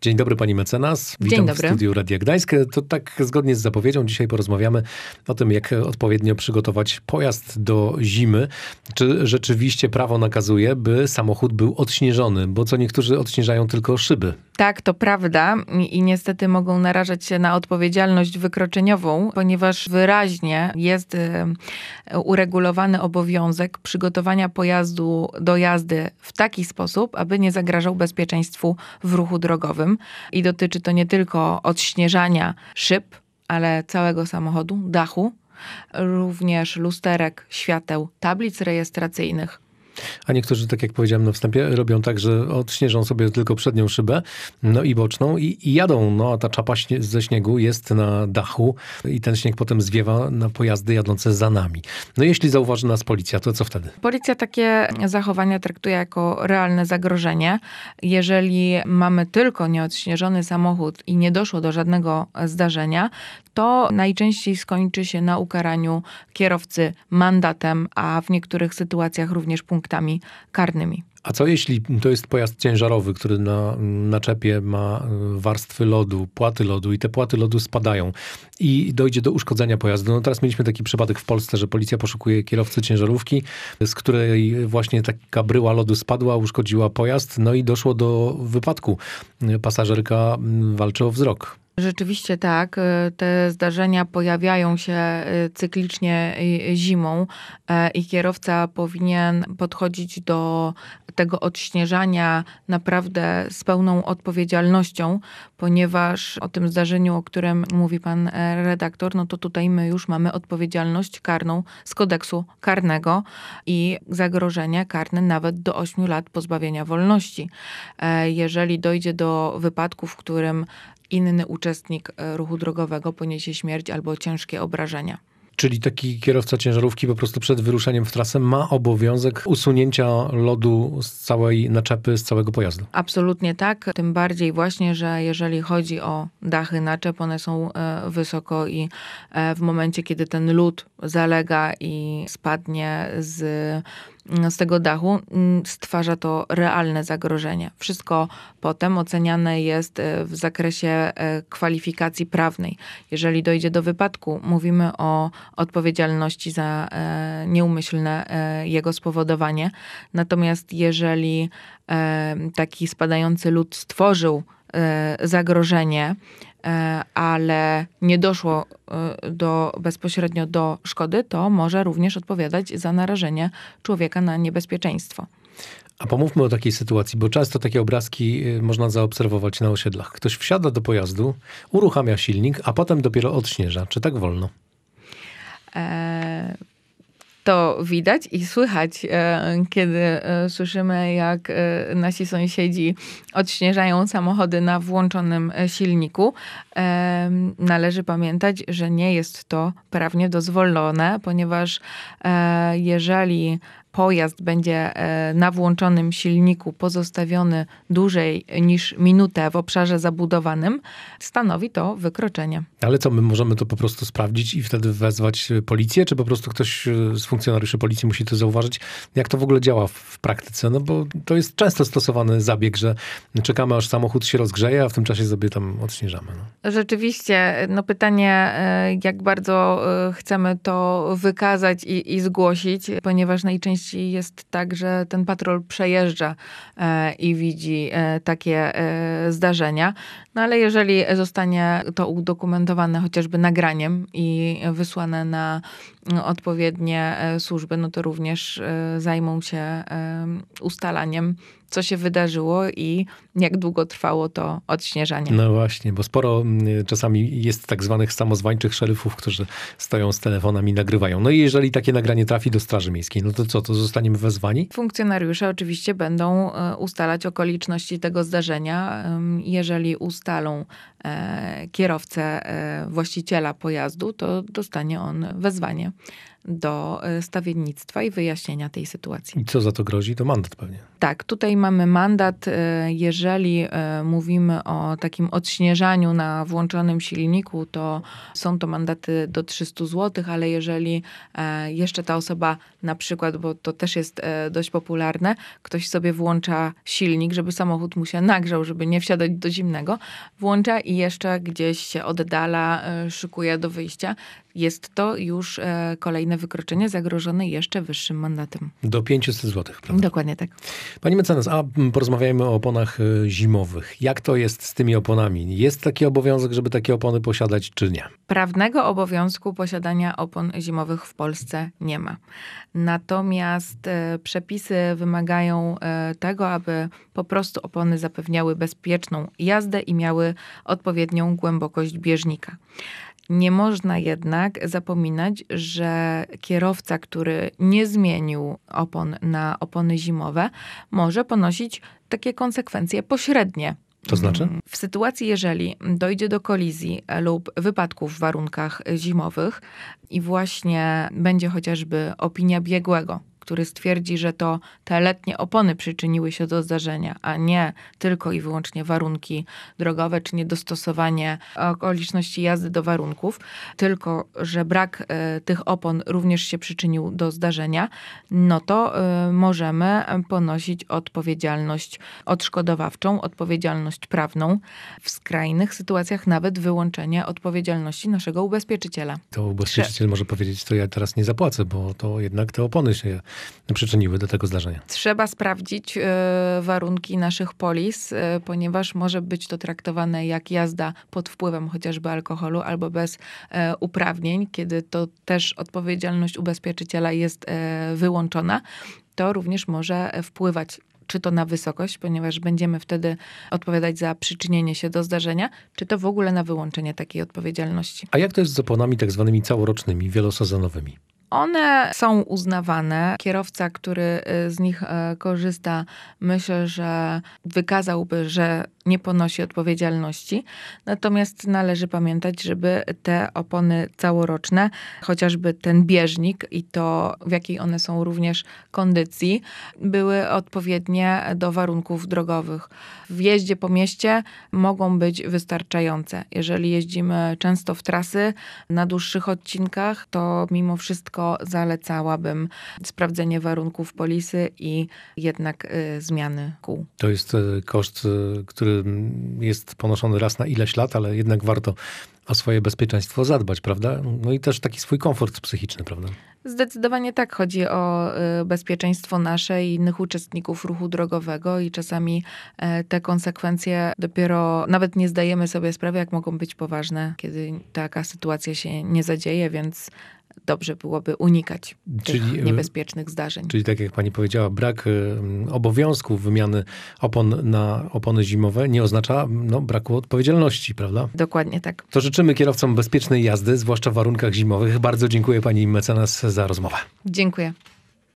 Dzień dobry pani mecenas. Dzień Witam dobry. w studiu Radia Gdańsk. To tak zgodnie z zapowiedzią dzisiaj porozmawiamy o tym, jak odpowiednio przygotować pojazd do zimy. Czy rzeczywiście prawo nakazuje, by samochód był odśnieżony? Bo co niektórzy odśnieżają tylko szyby. Tak, to prawda i niestety mogą narażać się na odpowiedzialność wykroczeniową, ponieważ wyraźnie jest uregulowany obowiązek przygotowania pojazdu do jazdy w taki sposób, aby nie zagrażał bezpieczeństwu w ruchu drogowym. I dotyczy to nie tylko odśnieżania szyb, ale całego samochodu, dachu, również lusterek, świateł, tablic rejestracyjnych. A niektórzy, tak jak powiedziałem na wstępie, robią tak, że odśnieżą sobie tylko przednią szybę, no i boczną i jadą. No a ta czapa ze śniegu jest na dachu i ten śnieg potem zwiewa na pojazdy jadące za nami. No jeśli zauważy nas policja, to co wtedy? Policja takie zachowania traktuje jako realne zagrożenie. Jeżeli mamy tylko nieodśnieżony samochód i nie doszło do żadnego zdarzenia, to najczęściej skończy się na ukaraniu kierowcy mandatem, a w niektórych sytuacjach również punktami karnymi. A co jeśli to jest pojazd ciężarowy, który na naczepie ma warstwy lodu, płaty lodu i te płaty lodu spadają i dojdzie do uszkodzenia pojazdu? No teraz mieliśmy taki przypadek w Polsce, że policja poszukuje kierowcy ciężarówki, z której właśnie taka bryła lodu spadła, uszkodziła pojazd, no i doszło do wypadku. Pasażerka walczy o wzrok. Rzeczywiście tak. Te zdarzenia pojawiają się cyklicznie zimą i kierowca powinien podchodzić do tego odśnieżania naprawdę z pełną odpowiedzialnością, ponieważ o tym zdarzeniu, o którym mówi pan redaktor, no to tutaj my już mamy odpowiedzialność karną z kodeksu karnego i zagrożenie karne nawet do 8 lat pozbawienia wolności. Jeżeli dojdzie do wypadku, w którym inny uczestnik ruchu drogowego poniesie śmierć albo ciężkie obrażenia. Czyli taki kierowca ciężarówki po prostu przed wyruszeniem w trasę ma obowiązek usunięcia lodu z całej naczepy, z całego pojazdu. Absolutnie tak. Tym bardziej właśnie, że jeżeli chodzi o dachy naczep, one są wysoko i w momencie, kiedy ten lód zalega i spadnie z tego dachu, stwarza to realne zagrożenie. Wszystko potem oceniane jest w zakresie kwalifikacji prawnej. Jeżeli dojdzie do wypadku, mówimy o odpowiedzialności za nieumyślne jego spowodowanie. Natomiast jeżeli taki spadający lód stworzył zagrożenie, ale nie doszło bezpośrednio do szkody, to może również odpowiadać za narażenie człowieka na niebezpieczeństwo. A pomówmy o takiej sytuacji, bo często takie obrazki można zaobserwować na osiedlach. Ktoś wsiada do pojazdu, uruchamia silnik, a potem dopiero odśnieża. Czy tak wolno? To widać i słychać, kiedy słyszymy, jak nasi sąsiedzi odśnieżają samochody na włączonym silniku. Należy pamiętać, że nie jest to prawnie dozwolone, ponieważ jeżeli pojazd będzie na włączonym silniku pozostawiony dłużej niż minutę w obszarze zabudowanym, stanowi to wykroczenie. Ale co, my możemy to po prostu sprawdzić i wtedy wezwać policję, czy po prostu ktoś z funkcjonariuszy policji musi to zauważyć? Jak to w ogóle działa w praktyce? No bo to jest często stosowany zabieg, że czekamy, aż samochód się rozgrzeje, a w tym czasie sobie tam odśnieżamy. No. Rzeczywiście, no pytanie, jak bardzo chcemy to wykazać i zgłosić, ponieważ najczęściej jest tak, że ten patrol przejeżdża i widzi takie zdarzenia. No ale jeżeli zostanie to udokumentowane chociażby nagraniem i wysłane na odpowiednie służby, no to również zajmą się ustalaniem, co się wydarzyło i jak długo trwało to odśnieżanie. No właśnie, bo sporo czasami jest tak zwanych samozwańczych szeryfów, którzy stoją z telefonami i nagrywają. No i jeżeli takie nagranie trafi do Straży Miejskiej, no to co, to zostaniemy wezwani? Funkcjonariusze oczywiście będą ustalać okoliczności tego zdarzenia. Jeżeli ustalą kierowcę, właściciela pojazdu, to dostanie on wezwanie do stawiennictwa i wyjaśnienia tej sytuacji. I co za to grozi? To mandat pewnie. Tak, tutaj mamy mandat, jeżeli mówimy o takim odśnieżaniu na włączonym silniku, to są to mandaty do 300 zł, ale jeżeli jeszcze ta osoba na przykład, bo to też jest dość popularne, ktoś sobie włącza silnik, żeby samochód mu się nagrzał, żeby nie wsiadać do zimnego, włącza i jeszcze gdzieś się oddala, szykuje do wyjścia, jest to już kolejne wykroczenie zagrożone jeszcze wyższym mandatem. Do 500 zł, prawda? Dokładnie tak. Pani mecenas, a porozmawiajmy o oponach zimowych. Jak to jest z tymi oponami? Jest taki obowiązek, żeby takie opony posiadać, czy nie? Prawnego obowiązku posiadania opon zimowych w Polsce nie ma. Natomiast przepisy wymagają tego, aby po prostu opony zapewniały bezpieczną jazdę i miały odpowiednią głębokość bieżnika. Nie można jednak zapominać, że kierowca, który nie zmienił opon na opony zimowe, może ponosić takie konsekwencje pośrednie. To znaczy? W sytuacji, jeżeli dojdzie do kolizji lub wypadku w warunkach zimowych i właśnie będzie chociażby opinia biegłego, który stwierdzi, że to te letnie opony przyczyniły się do zdarzenia, a nie tylko i wyłącznie warunki drogowe, czy niedostosowanie okoliczności jazdy do warunków, tylko że brak tych opon również się przyczynił do zdarzenia, no to możemy ponosić odpowiedzialność odszkodowawczą, odpowiedzialność prawną, w skrajnych sytuacjach nawet wyłączenie odpowiedzialności naszego ubezpieczyciela. To ubezpieczyciel może powiedzieć, to ja teraz nie zapłacę, bo to jednak te opony się przyczyniły do tego zdarzenia. Trzeba sprawdzić warunki naszych polis, ponieważ może być to traktowane jak jazda pod wpływem chociażby alkoholu albo bez uprawnień, kiedy to też odpowiedzialność ubezpieczyciela jest wyłączona. To również może wpływać czy to na wysokość, ponieważ będziemy wtedy odpowiadać za przyczynienie się do zdarzenia, czy to w ogóle na wyłączenie takiej odpowiedzialności. A jak to jest z oponami tak zwanymi całorocznymi, wielosezonowymi? One są uznawane. Kierowca, który z nich korzysta, myślę, że wykazałby, że nie ponosi odpowiedzialności. Natomiast należy pamiętać, żeby te opony całoroczne, chociażby ten bieżnik i to, w jakiej one są również kondycji, były odpowiednie do warunków drogowych. W jeździe po mieście mogą być wystarczające. Jeżeli jeździmy często w trasy na dłuższych odcinkach, to mimo wszystko zalecałabym sprawdzenie warunków polisy i jednak zmiany kół. To jest koszt, który jest ponoszony raz na ileś lat, ale jednak warto o swoje bezpieczeństwo zadbać, prawda? No i też taki swój komfort psychiczny, prawda? Zdecydowanie tak. Chodzi o bezpieczeństwo nasze i innych uczestników ruchu drogowego i czasami te konsekwencje dopiero nawet nie zdajemy sobie sprawy, jak mogą być poważne, kiedy taka sytuacja się nie zadzieje, więc dobrze byłoby unikać tych niebezpiecznych zdarzeń. Czyli tak jak pani powiedziała, brak obowiązku wymiany opon na opony zimowe nie oznacza braku odpowiedzialności, prawda? Dokładnie tak. To życzymy kierowcom bezpiecznej jazdy, zwłaszcza w warunkach zimowych. Bardzo dziękuję pani mecenas za rozmowę. Dziękuję.